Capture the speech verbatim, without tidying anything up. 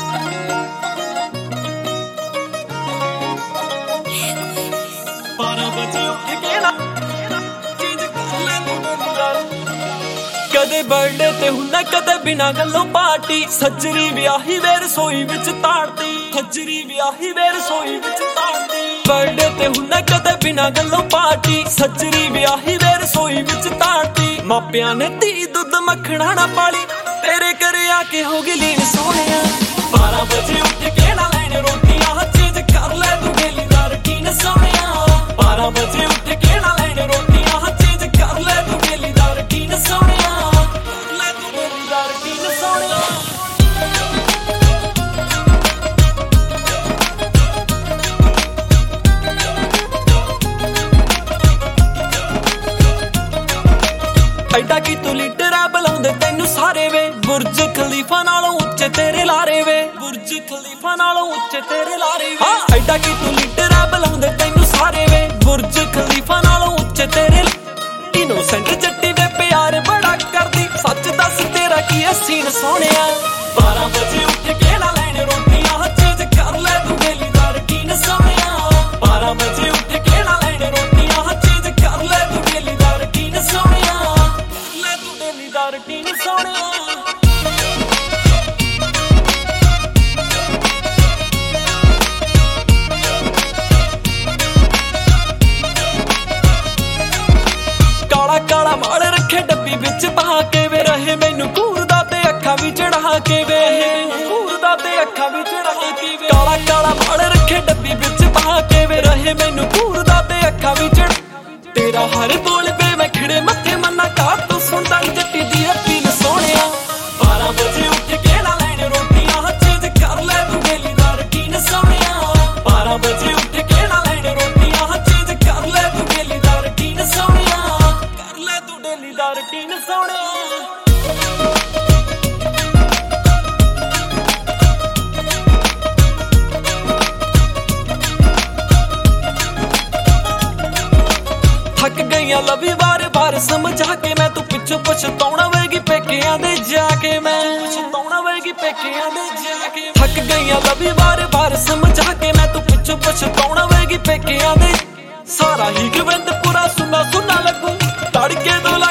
बारह बजे उठ के ना चीज कर ले कदे बर्थडे ते हुंदा कदे बिना गल्लों पार्टी सज्जरी विआही वे रसोई विच ताड़दी सज्जरी विआही वे रसोई विच ताड़दी बर्थडे ते हुंदा कदे बिना गल्लों पार्टी सज्जरी विआही वे रसोई विच ताड़दी मापियां ने धी दुध मक्खणा ना पाली तेरे घरे आके होगी लीन सोहणिया बारह बजे उठ के ना लैण रोटियां चीज कर ले तू डेली दा रूटीन सोहणिया बारह बजे उठ के ना लैण रोटियां चीज कर ले तू डेली दा रूटीन सोहणिया ले तू डेली दा रूटीन सोहणिया ऐडा की तू लीडर है बुलाउंदे तैनू सारे वे बुर्ज खलीफा नालों उच्चे तेरे लारे वे बुर्ज खलीफा नालों उच्चे तेरे लारे वे हां ऐडा की तू लीडर है बुलाउंदे तैनू सारे वे बुर्ज खलीफा नालों उच्चे तेरे इनोसेंट जट्टी वे प्यार बड़ा करदी सच दस तेरा की है सीन सोहणिया बारह बजे उठ के ना लैण रोटियां चीज कर ले तू डेली दा रूटीन सोहणिया बारह बजे उठ के ना लैण रोटियां चीज कर ले तू डेली दा रूटीन सोहणिया ले तू डेली दा रूटीन सोहणिया काला काला वाल रखे डब्बी विच पा के वे रहे मैनू घूरदा ते अखां भी चढ़ा के वे घूरदा ते अखां भी चढ़ा के वे काला काला वाल रखे डब्बी विच पा के वे रहे मैनू घूरदा ते अखां भी चढ़ तेरा हर बोल पे मैं खिड़े मत्थे मन्ना का तू सुनदा जट्टी दी अपील सोहणिया बारह बजे उठ के ना लैण रोटियां चीज कर ले तू डेली दा रूटीन सोहणिया बारह बजे उठ के ना लैण रोटियां चीज कर ले तू डेली दा रूटीन सोहणिया कर ले तू डेली दा रूटीन सोहणिया थक गईया लवी बार बार समझा के मैं तू पिछू पछताउणा वेगी पेकियां दे जाके मैं पछताउणा वेगी पेकियां दे जाके थक गईया लवी बार बार समझा के मैं तू पिछू पछताउणा वेगी पेकियां दे सारा ही गविंद पूरा सुना सुना लगू तड़के दो